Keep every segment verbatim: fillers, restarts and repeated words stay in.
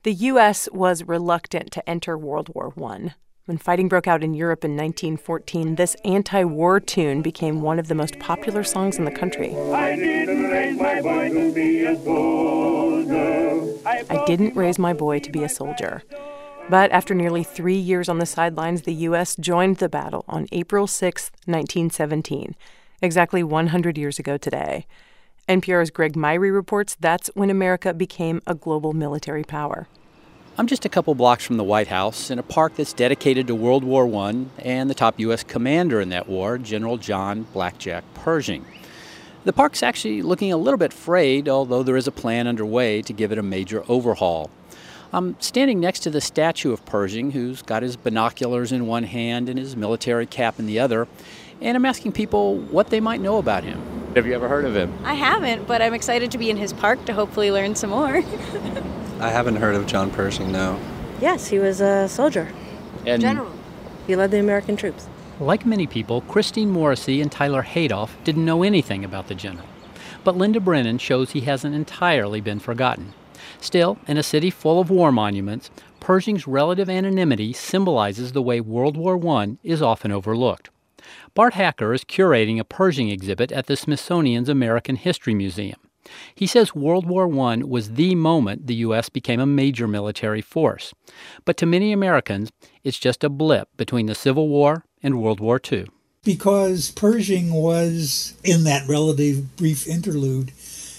The U S was reluctant to enter World War One. When fighting broke out in Europe in nineteen fourteen, this anti-war tune became one of the most popular songs in the country. I didn't raise my boy to be a soldier. I didn't raise my boy to be a soldier. But after nearly three years on the sidelines, the U S joined the battle on April sixth, nineteen seventeen, exactly one hundred years ago today. N P R's Greg Myre reports that's when America became a global military power. I'm just a couple blocks from the White House in a park that's dedicated to World War One and the top U S commander in that war, General John Blackjack Pershing. The park's actually looking a little bit frayed, although there is a plan underway to give it a major overhaul. I'm standing next to the statue of Pershing, who's got his binoculars in one hand and his military cap in the other, and I'm asking people what they might know about him. Have you ever heard of him? I haven't, but I'm excited to be in his park to hopefully learn some more. I haven't heard of John Pershing, no. Yes, he was a soldier. And General. He led the American troops. Like many people, Christine Morrissey and Tyler Haydoff didn't know anything about the general. But Linda Brennan shows he hasn't entirely been forgotten. Still, in a city full of war monuments, Pershing's relative anonymity symbolizes the way World War One is often overlooked. Bart Hacker is curating a Pershing exhibit at the Smithsonian's American History Museum. He says World War One was the moment the U S became a major military force. But to many Americans, it's just a blip between the Civil War and World War Two. Because Pershing was in that relative brief interlude,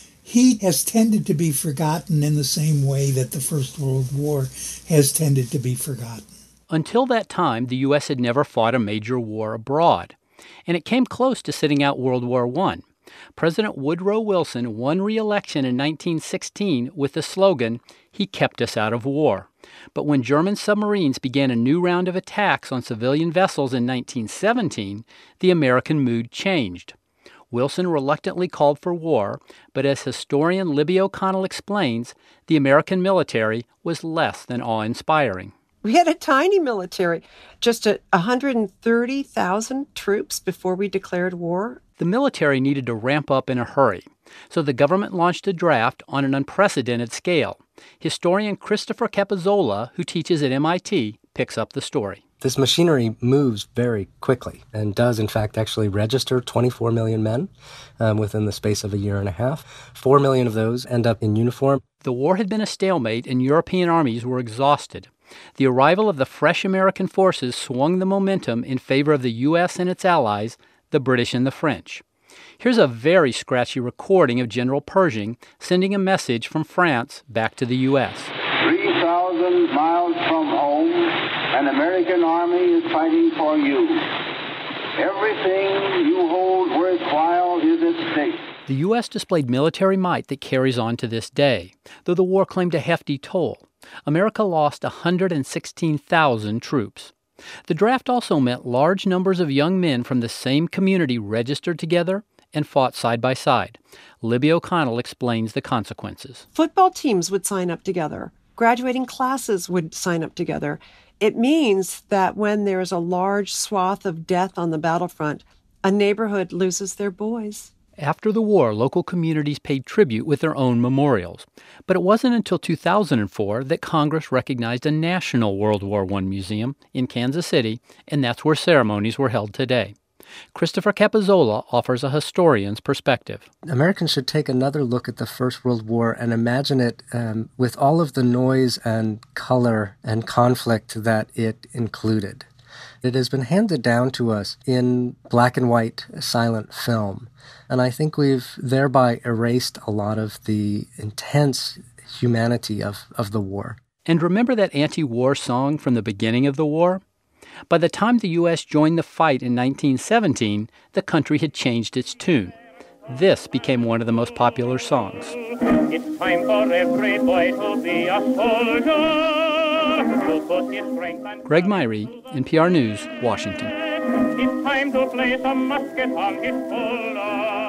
he has tended to be forgotten in the same way that the First World War has tended to be forgotten. Until that time, the U S had never fought a major war abroad, and it came close to sitting out World War One. President Woodrow Wilson won re-election in nineteen sixteen with the slogan, "He kept us out of war." But when German submarines began a new round of attacks on civilian vessels in nineteen seventeen, the American mood changed. Wilson reluctantly called for war, but as historian Libby O'Connell explains, the American military was less than awe-inspiring. We had a tiny military, just a one hundred thirty thousand troops before we declared war. The military needed to ramp up in a hurry, so the government launched a draft on an unprecedented scale. Historian Christopher Capozzola, who teaches at M I T, picks up the story. This machinery moves very quickly and does, in fact, actually register twenty-four million men um, within the space of a year and a half. Four million of those end up in uniform. The war had been a stalemate, and European armies were exhausted. The arrival of the fresh American forces swung the momentum in favor of the U S and its allies, the British and the French. Here's a very scratchy recording of General Pershing sending a message from France back to the U S three thousand miles from home, an American army is fighting for you. Everything you hold worthwhile is at stake. The U S displayed military might that carries on to this day, though the war claimed a hefty toll. America lost one hundred sixteen thousand troops. The draft also meant large numbers of young men from the same community registered together and fought side by side. Libby O'Connell explains the consequences. Football teams would sign up together. Graduating classes would sign up together. It means that when there's a large swath of death on the battlefront, a neighborhood loses their boys. After the war, local communities paid tribute with their own memorials. But it wasn't until two thousand four that Congress recognized a national World War One museum in Kansas City, and that's where ceremonies were held today. Christopher Capozzola offers a historian's perspective. Americans should take another look at the First World War and imagine it um, with all of the noise and color and conflict that it included. It has been handed down to us in black and white silent film, and I think we've thereby erased a lot of the intense humanity of, of the war. And remember that anti-war song from the beginning of the war? By the time the U S joined the fight in nineteen seventeen, the country had changed its tune. This became one of the most popular songs. It's time for every boy to be a soldier, to put his strength and... Greg Myre, N P R News, Washington. It's time to play some musket on his shoulder.